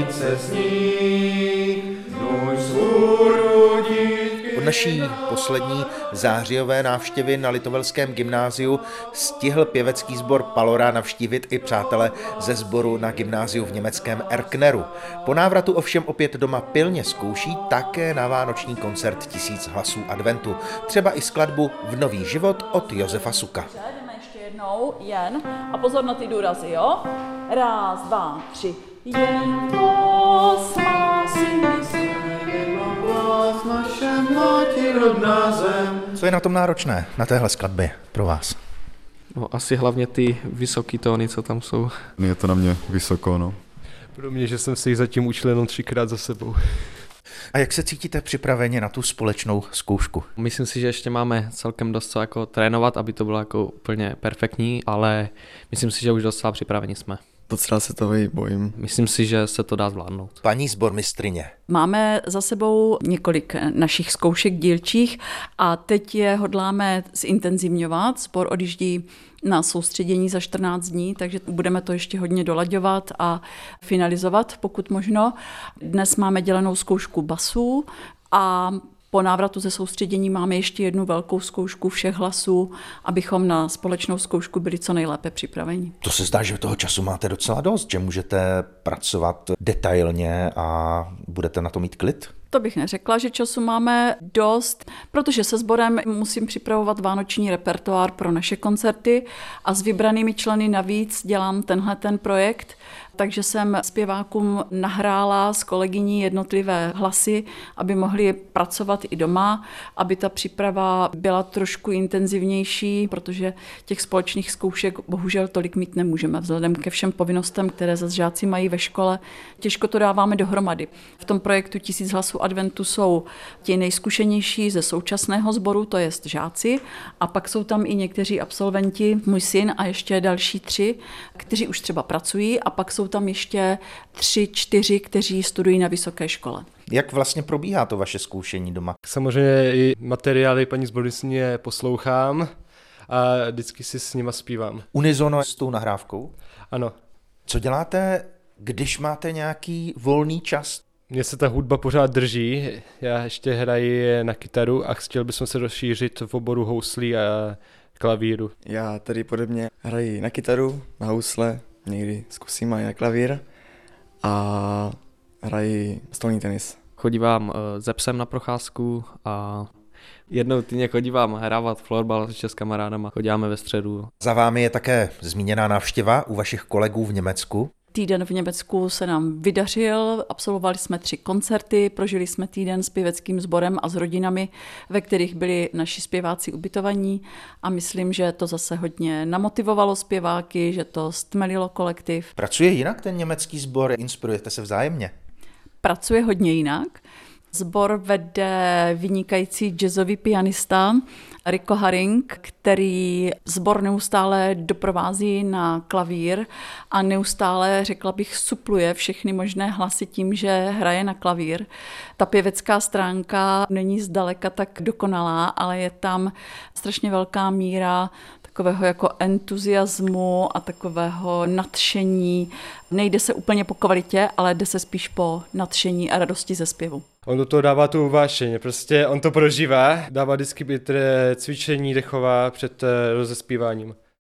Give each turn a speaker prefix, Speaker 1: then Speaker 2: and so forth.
Speaker 1: panice sní, nůj svůru dívky.
Speaker 2: Od naší poslední zářijové návštěvy na Litovelském gymnáziu stihl pěvecký sbor Palora navštívit i přátele ze sboru na gymnáziu v německém Erkneru. Po návratu ovšem opět doma pilně zkouší také na vánoční koncert 1000 hlasů adventu. Třeba i skladbu V nový život od Josefa Suka.
Speaker 3: Jdeme ještě jednou, jen. A pozor na ty důrazy, jo? 1, 2, 3. Jen vás má syn,
Speaker 1: Naše mati rodná zem.
Speaker 2: Co je na tom náročné, na téhle skladbě pro vás?
Speaker 4: No, asi hlavně ty vysoký tóny, co tam jsou.
Speaker 5: Je to na mě vysoko, no.
Speaker 6: Pro mě, že jsem se jich zatím učil jenom 3krát za sebou.
Speaker 2: A jak se cítíte připraveni na tu společnou zkoušku?
Speaker 4: Myslím si, že ještě máme celkem dost co jako trénovat, aby to bylo jako úplně perfektní, ale myslím si, že už docela připraveni jsme.
Speaker 7: Docela se toho i bojím.
Speaker 4: Myslím si, že se to dá zvládnout.
Speaker 2: Paní sbormistryně.
Speaker 3: Máme za sebou několik našich zkoušek dílčích a teď je hodláme zintenzivňovat. Sbor odjíždí na soustředění za 14 dní, takže budeme to ještě hodně dolaďovat a finalizovat, pokud možno. Dnes máme dělenou zkoušku basů a po návratu ze soustředění máme ještě jednu velkou zkoušku všech hlasů, abychom na společnou zkoušku byli co nejlépe připraveni.
Speaker 2: To se zdá, že toho času máte docela dost, že můžete pracovat detailně a budete na to mít klid?
Speaker 3: To bych neřekla, že času máme dost, protože se sborem musím připravovat vánoční repertoár pro naše koncerty a s vybranými členy navíc dělám ten projekt, takže jsem zpěvákům nahrála s kolegyní jednotlivé hlasy, aby mohli pracovat i doma, aby ta příprava byla trošku intenzivnější, protože těch společných zkoušek bohužel tolik mít nemůžeme vzhledem ke všem povinnostem, které zase žáci mají ve škole. Těžko to dáváme dohromady. V tom projektu 1000 hlasů adventu jsou ti nejzkušenější ze současného sboru, to jest žáci, a pak jsou tam i někteří absolventi, můj syn a ještě další 3, kteří už třeba pracují, a pak jsou tam ještě 3, 4, kteří studují na vysoké škole.
Speaker 2: Jak vlastně probíhá to vaše zkoušení doma?
Speaker 6: Samozřejmě i materiály paní sbormistryně poslouchám a vždycky si s nima zpívám.
Speaker 2: Unizono s tou nahrávkou?
Speaker 6: Ano.
Speaker 2: Co děláte, když máte nějaký volný čas?
Speaker 6: Mně se ta hudba pořád drží, já ještě hraji na kytaru a chtěl bych se rozšířit v oboru houslí a klavíru.
Speaker 7: Já tady podobně hraji na kytaru, na housle, někdy zkusím i na klavír a hraji stolní tenis.
Speaker 4: Chodívám se psem na procházku a jednou týdně chodívám hrávat florbal s kamarádama, chodíme ve středu.
Speaker 2: Za vámi je také zmíněná návštěva u vašich kolegů v Německu.
Speaker 3: Týden v Německu se nám vydařil, absolvovali jsme 3 koncerty, prožili jsme týden s pěveckým sborem a s rodinami, ve kterých byli naši zpěváci ubytovaní, a myslím, že to zase hodně namotivovalo zpěváky, že to stmelilo kolektiv.
Speaker 2: Pracuje jinak ten německý sbor? Inspirujete se vzájemně?
Speaker 3: Pracuje hodně jinak. Sbor vede vynikající jazzový pianista Rico Haring, který sbor neustále doprovází na klavír a neustále, řekla bych, supluje všechny možné hlasy tím, že hraje na klavír. Ta pěvecká stránka není zdaleka tak dokonalá, ale je tam strašně velká míra takového jako entuziasmu a takového nadšení. Nejde se úplně po kvalitě, ale jde se spíš po nadšení a radosti ze zpěvu.
Speaker 6: On do toho dává tu vášeň, prostě on to prožívá, dává vždycky cvičení dechová před rozespíváním.